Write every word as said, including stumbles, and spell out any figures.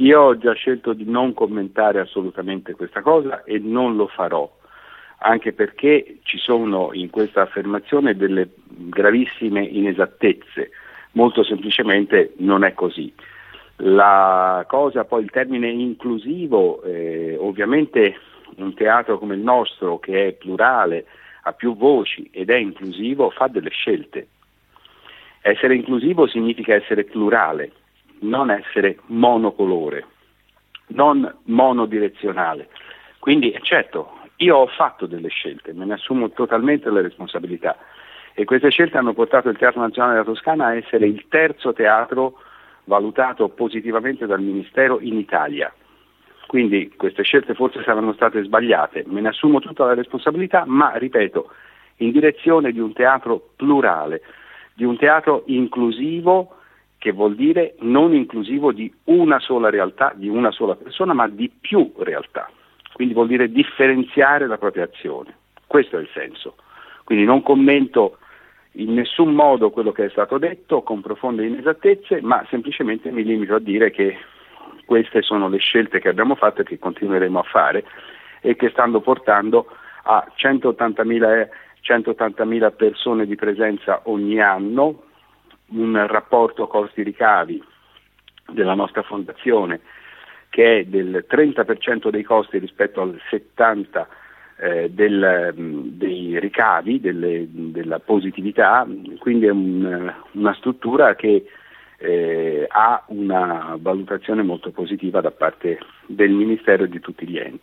io ho già scelto di non commentare assolutamente questa cosa e non lo farò, anche perché ci sono in questa affermazione delle gravissime inesattezze. Molto semplicemente non è così. La cosa, poi il termine inclusivo, eh, ovviamente un teatro come il nostro, che è plurale, ha più voci ed è inclusivo, fa delle scelte. Essere inclusivo significa essere plurale, non essere monocolore, non monodirezionale. Quindi certo, io ho fatto delle scelte, me ne assumo totalmente le responsabilità e queste scelte hanno portato il Teatro Nazionale della Toscana a essere il terzo teatro valutato positivamente dal Ministero in Italia. Quindi queste scelte forse saranno state sbagliate, me ne assumo tutta la responsabilità, ma ripeto, in direzione di un teatro plurale, di un teatro inclusivo, che vuol dire non inclusivo di una sola realtà, di una sola persona, ma di più realtà. Quindi vuol dire differenziare la propria azione. Questo è il senso. Quindi non commento in nessun modo quello che è stato detto con profonde inesattezze, ma semplicemente mi limito a dire che queste sono le scelte che abbiamo fatto e che continueremo a fare e che stanno portando a centottantamila persone di presenza ogni anno, un rapporto costi-ricavi della nostra fondazione che è del trenta per cento dei costi rispetto al settanta per cento eh, del, dei ricavi, delle, della positività, quindi è un, una struttura che eh, ha una valutazione molto positiva da parte del Ministero e di tutti gli enti.